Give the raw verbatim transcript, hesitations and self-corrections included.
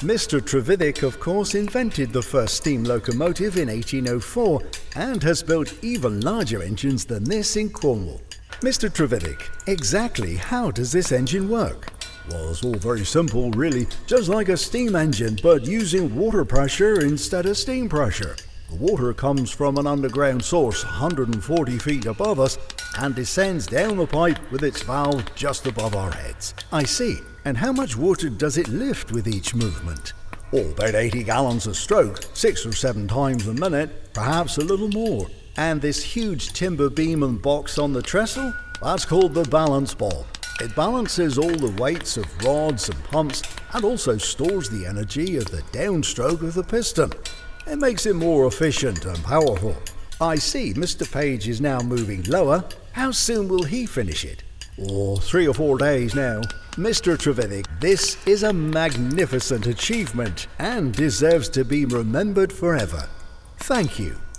Mister Trevithick, of course, invented the first steam locomotive in eighteen oh four and has built even larger engines than this in Cornwall. Mister Trevithick, exactly how does this engine work? Well, it's all very simple, really, just like a steam engine, but using water pressure instead of steam pressure. The water comes from an underground source one hundred forty feet above us and descends down the pipe with its valve just above our heads. I see. And how much water does it lift with each movement? Oh, about eighty gallons a stroke, six or seven times a minute, perhaps a little more. And this huge timber beam and box on the trestle? That's called the balance ball. It balances all the weights of rods and pumps and also stores the energy of the downstroke of the piston. It makes it more efficient and powerful. I see Mister Page is now moving lower. How soon will he finish it? Oh, three or four days now. Mister Trevithick, this is a magnificent achievement and deserves to be remembered forever. Thank you.